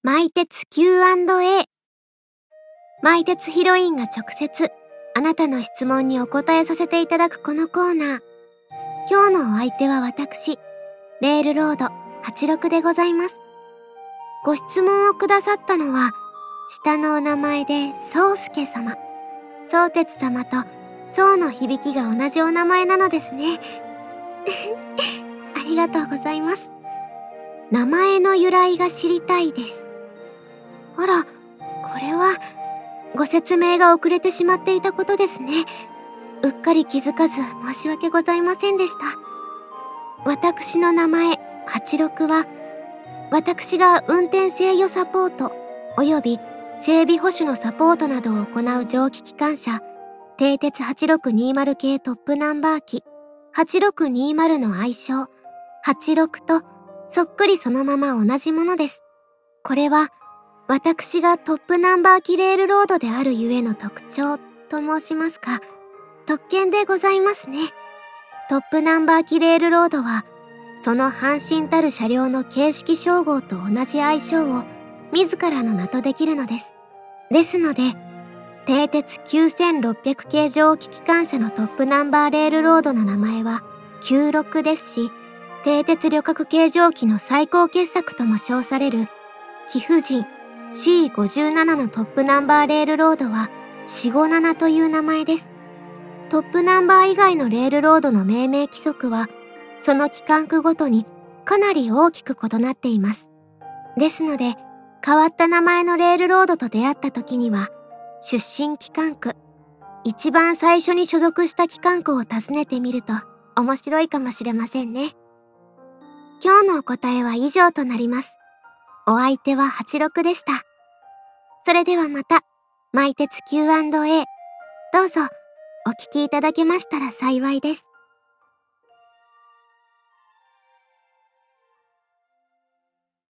マイテツ Q&A。 マイテツヒロインが直接あなたの質問にお答えさせていただくこのコーナー。今日のお相手は私、レールロード86でございます。ご質問をくださったのは、下のお名前で宗介様、宗哲様と宗の響きが同じお名前なのですね。ありがとうございます。名前の由来が知りたいです。あら、これはご説明が遅れてしまっていたことですね。うっかり気づかず申し訳ございませんでした。私の名前86は、私が運転制御サポートおよび整備保守のサポートなどを行う蒸気機関車蹄鉄8620系トップナンバー機8620の愛称86とそっくりそのまま同じものです。これは私がトップナンバー機レールロードであるゆえの特徴と申しますか、特権でございますね。トップナンバー機レールロードは、その阪神たる車両の形式称号と同じ愛称を自らの名とできるのです。ですので、蹄鉄9600系蒸気機関車のトップナンバーレールロードの名前は96ですし、蹄鉄旅客系蒸気の最高傑作とも称される貴婦人 C57 のトップナンバーレールロードは457という名前です。トップナンバー以外のレールロードの命名規則は、その機関区ごとにかなり大きく異なっています。ですので、変わった名前のレールロードと出会った時には、出身機関区、一番最初に所属した機関区を訪ねてみると面白いかもしれませんね。今日のお答えは以上となります。お相手は86でした。それではまた、マイテツ Q&A、どうぞお聞きいただけましたら幸いです。